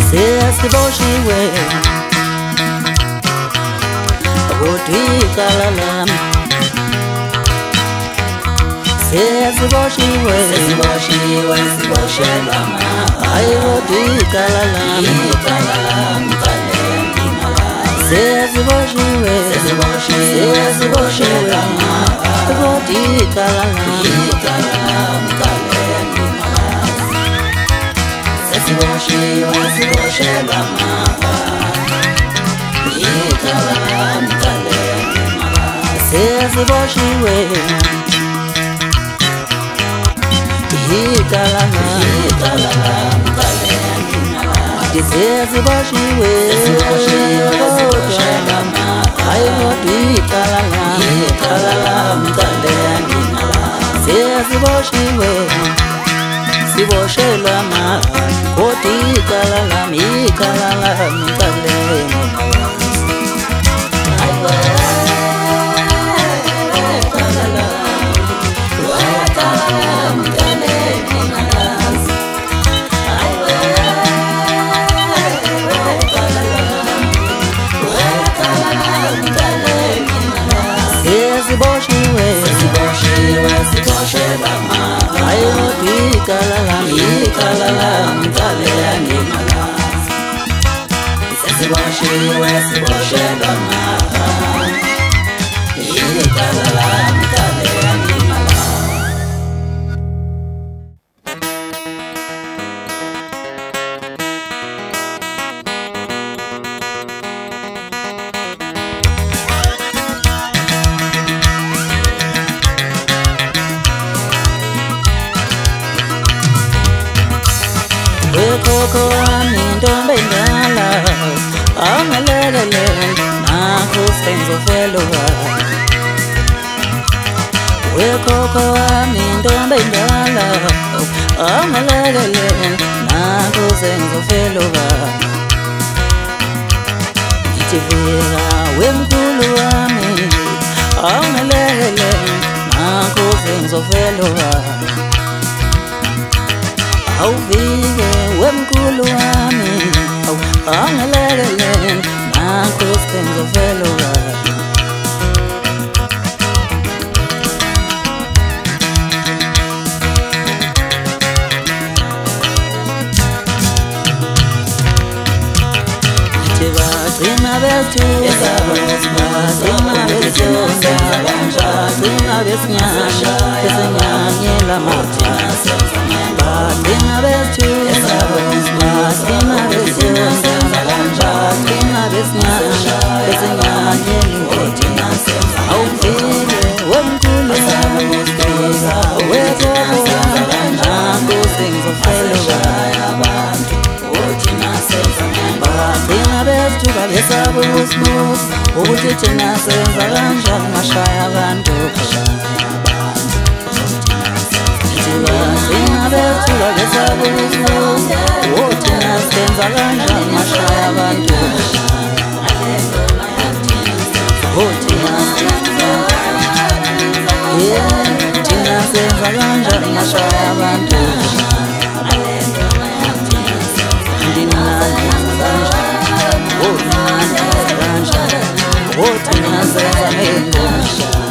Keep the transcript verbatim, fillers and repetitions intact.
sesiboshiwe kodwikalalam sesiboshiwe sesiboshiwe siboshelwa hayi kodwikalalam sesiboshiwe sesiboshiwe kodwikalalam sesiboshiwe siboshelwa sesiboshiwe ikalama sesiboshiwe hayi kodwikalalam sesiboshiwe siboshelwa mali kodwikalalam ikalalam kalema sesiboshiwe sesiboshiwe siboshelwa hayi kodwikalalam ikalalam kalema sesiboshiwe siboshelwa ikalalam kalema Koko wami ntombi endala awungalekele nakho sengizofelwa Koko wami ntombi endala awungalekele nakho sengizofelwa Ngithi vela wemkhulu wami awungalekele nakho sengizofelwa awuvike wemkhulu wami awungalekele nakho sengizofelwa Ngithi bagcina bethusa bagcina bethusa bagcina besinyanya besinyanyela mathasa Bagcina bethusa bagcina bethusa bagcina besinyanya besinyanyela inkothina awuvike wemkhulu wami wekoko wami nakho sengizofelwa Bagcina bethuka besaba usibusi ukuthi thina senza kanjani mashaya abantu Bagcina bethuka besaba usibusi ukuthi thina senza kanjani mashaya abantu Thina senza kanjani mashaya abantu Oh, thina senza kanjani Oh, thina senza kanjani